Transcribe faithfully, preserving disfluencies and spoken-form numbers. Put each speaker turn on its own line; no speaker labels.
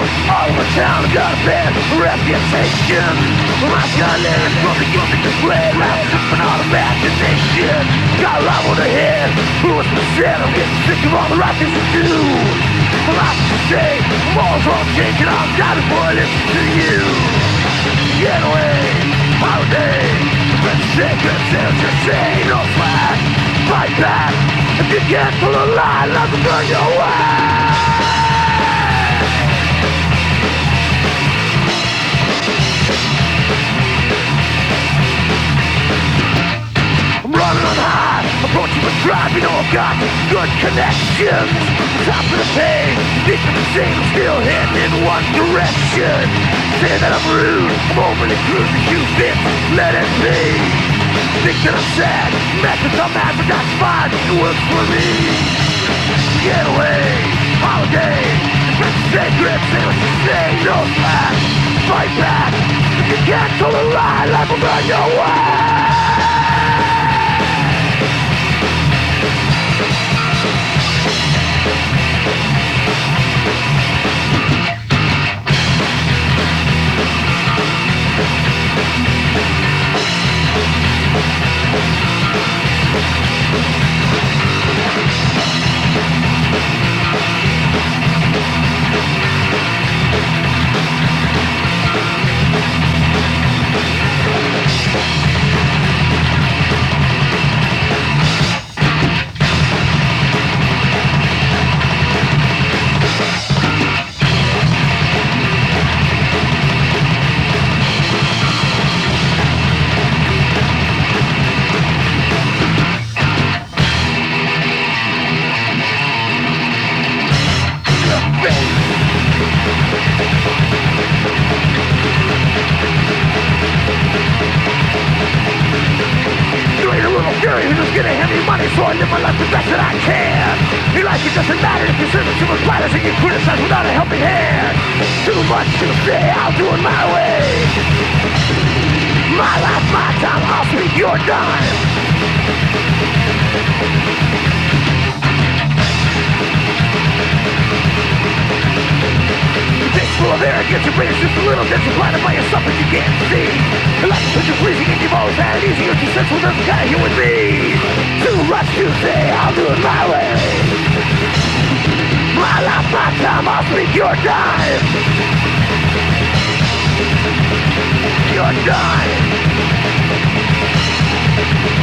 out all over town. Got a bad reputation. My gun lyrics from the youth display. Loud and all imagination. Got a lot on the head. Who was the set? I'm getting sick of all the right things to do. I'm out to say, morals won't change and I'm down before I listen to you. Get away, holiday. Let's say good things to say. No slack, fight back. If you can't pull a line, let them burn your way. I'm running on high, approaching the drive, you know I've got good connections. Top of the pain, deep in the same, I'm still heading in one direction. Say that I'm rude, I'm overly crude, the shoe fits, let it be. Think that I'm sad, methods I'm mad, but that's fine, it works for me. Get away, holiday, sacred, say what you say, no slack, fight back. If you can't pull a line, let them run your way. So I live my life the best that I can. Your life, it doesn't matter if you're serving to platters and you criticize without a helping hand. Too much to say, I'll do it my way. My life, my time, I'll speak your dime. This full of arrogance, your brain is just a little bit blinded by yourself that you can't see. Your life is just pleasing and you've always had it easy. You're too sensible, doesn't kinda here with me. Too much to say, I'll do it my way. My life, my time, I'll speak your dime. Your dime.